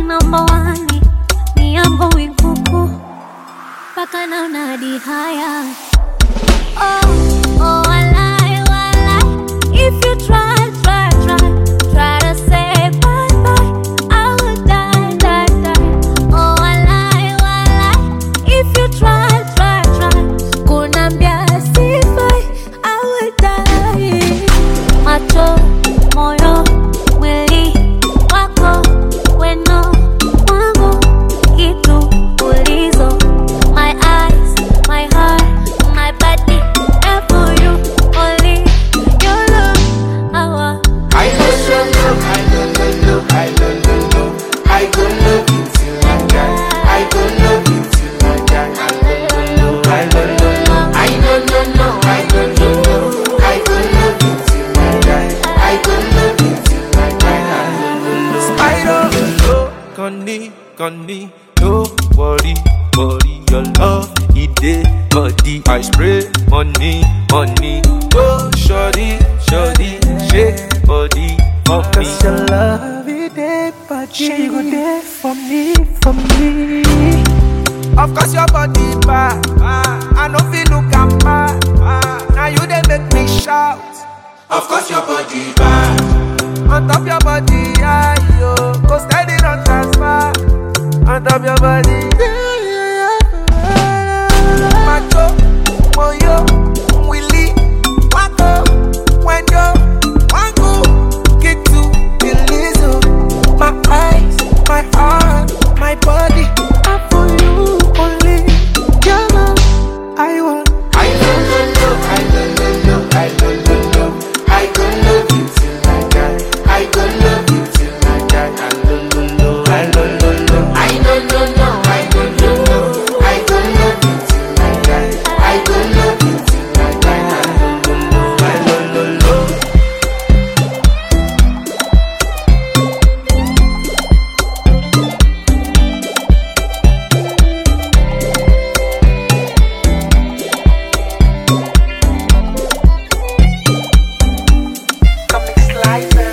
number one. Me, I'm going cuckoo. Baka now nadi higher. Oh, I lie. If you try to say bye. I will die. Oh, I lie. If you try. Kunambia sifai, I will die. Macho, moyo, mwili wako, weno, wangu, kitu ulizo. My eyes, my heart, my body, and for you, only your love. I go love you till I die. I go love you till I die. I go love you till I die. I go love you till I die. Spider, Connie, no worry, your love, it dey body. I spray money, oh shorty, shake body for me. Cause your love, it dey body, you go there for me. Of course your body bad, I no feel look am bad. Now you dey make me shout. Of course your body bad. On top your body, yo, go steady on transfer. On top your body, Macho, moyo, willy, wako, wenyo, wangu, kitu, ilizo. My eyes, my heart, my body, are for you only. Your love, I want. I go love you till I die. I go love you till I die. I go love you till I die. I go love you till I die. Come and slice it.